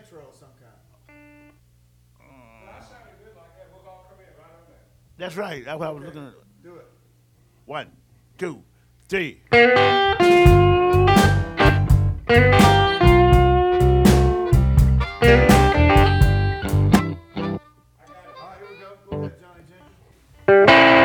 intro of some kind. That's right. That's what I was looking at. Do it. 1, 2, 3. All right, here we go. Go ahead, Johnny Jenkins.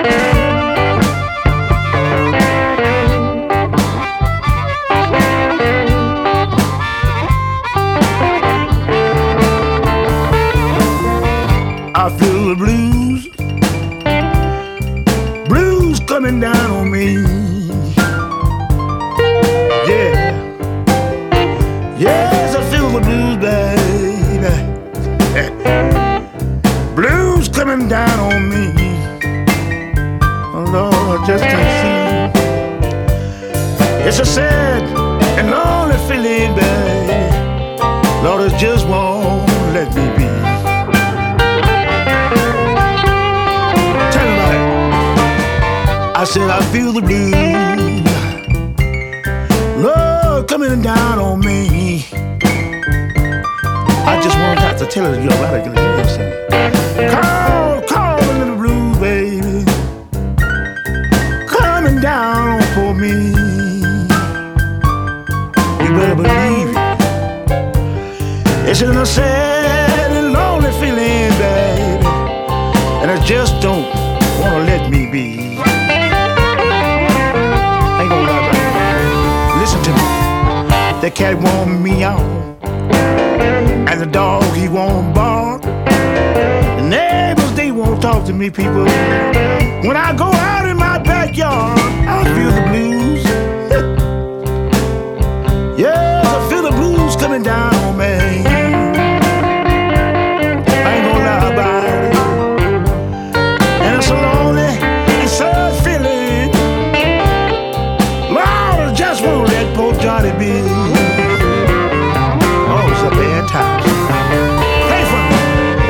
I feel the blues, blues coming down on me. Yeah, yes, I feel the blues, baby. Blues coming down on me. Oh Lord, I just can't see. It's a sad and lonely feeling, baby. Lord, it just won't let me be. I said I feel the blues, Lord, coming down on me. I just want to tell her, yo, I gotta get this. Call a little blues, baby, coming down for me. You better believe it. It's in a sad and lonely feeling, baby, and I just don't wanna let me be. Listen to me. The cat won't meow, and the dog he won't bark. The neighbors they won't talk to me, people. When I go out in my backyard, I feel the blues. Yes, I feel the blues coming down on me. I ain't gonna lie about it. And it's a lonely and sad feeling. Lord, I just won't let poor Johnny be. Oh, it's a bad time. Play for me.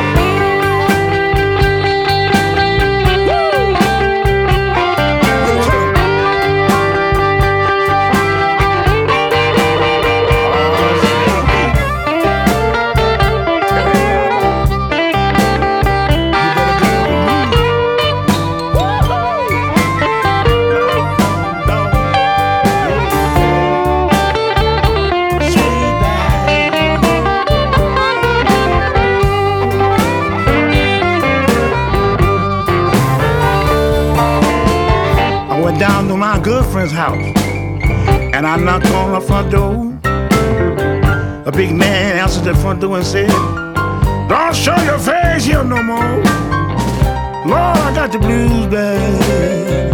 Down to my good friend's house, and I knocked on the front door. A big man answered the front door and said, "Don't show your face here no more. Lord, I got the blues, baby.